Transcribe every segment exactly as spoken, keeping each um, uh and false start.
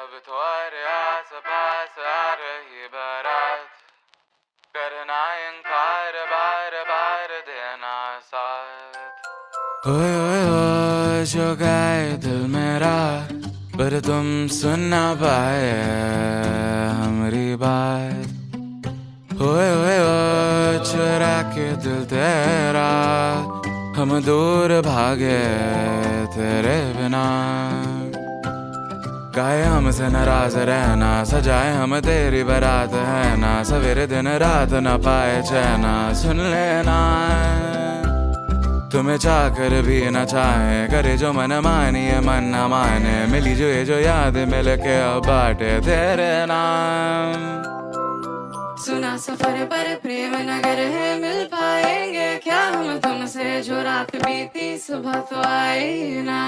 अब तुम्हारे आस पास आ रही बारात, करना इनकार बार बार देना साथ। ओए ओए ओए जो गाए दिल मेरा, पर तुम सुन ना पाए हमारी बात। ओए ओए ओए चुरा के दिल तेरा, हम दूर भागे तेरे बिना। गाए हमसे नाराज रहना, सजाए हम तेरी बारात है ना। सवेरे दिन रात न पाए चैना, सुन लेना तुम्हें चाहकर भी न चाहे, करे जो मन मानिए मन न माने। मिली जो ये जो याद मिल के अब बाटे तेरे नाम। सुना सफर पर प्रेम नगर है, मिल पाएंगे क्या हम तुमसे। जो रात बीती सुबह तो आई ना,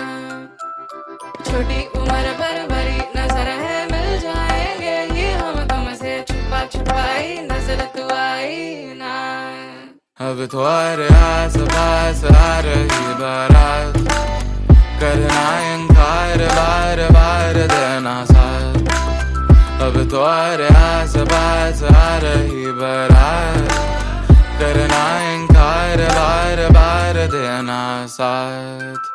छोटी उम्र पर भरी नजर है, मिल जाएंगे ये हम तुमसे। छुपा छुपाई नजर तू आई ना। अब तुम्हारे आस पास आ रही बारात, करना इनकार बार बार देना साथ। अब तुम्हारे आस पास आ रही बारात, करना इनकार बार बार देना साथ।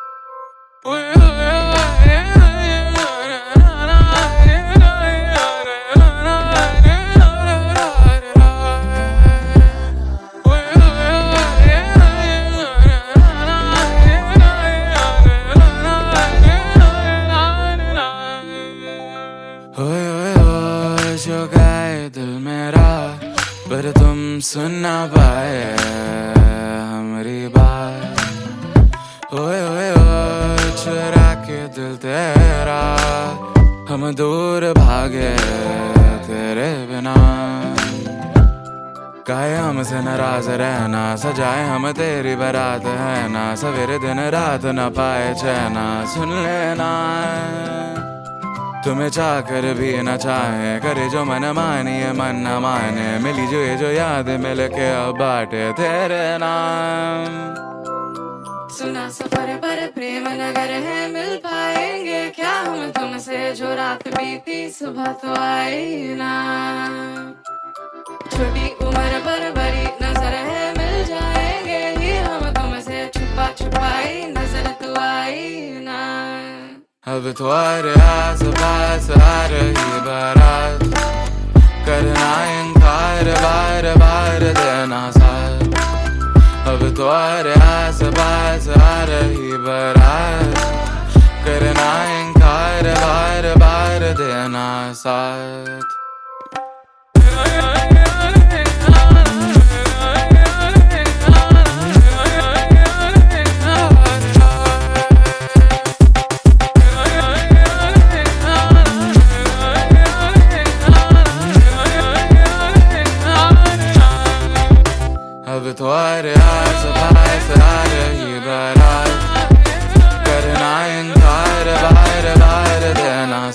ओए ओए ओए जो गाए दिल मेरा, पर तुम सुन ना पाए हमारी बात। ओए ओए ओए चुरा के दिल तेरा, हम दूर भागे तेरे बिना। गाए हमसे नाराज रहना, सजाए हम तेरी बारात है ना। सवेरे दिन रात न पाए चैना, सुन लेना तुम्हें चाहकर भी न चाहे, करे जो मन मानिए मन न माने। मिली जो ये जो याद मिल के अब बाटे तेरे नाम। सुना सफर पर प्रेम नगर है, मिल पाएंगे क्या हम तुमसे। जो रात बीती सुबह तो आई ना, छोटी उम्र पर भरी नजर है, मिल जाएंगे ये हम तुमसे। छुपा छुपाई नजर तू आई ना। अब तुम्हारे आस पास आ रही बारात, करना इनकार बार बार देना साथ। अब तुम्हारे आस पास आ रही बारात, करना इनकार बार बार देना साथ। अब तुम्हारे आस पास आ रही बारात, करना इनकार बार बार देना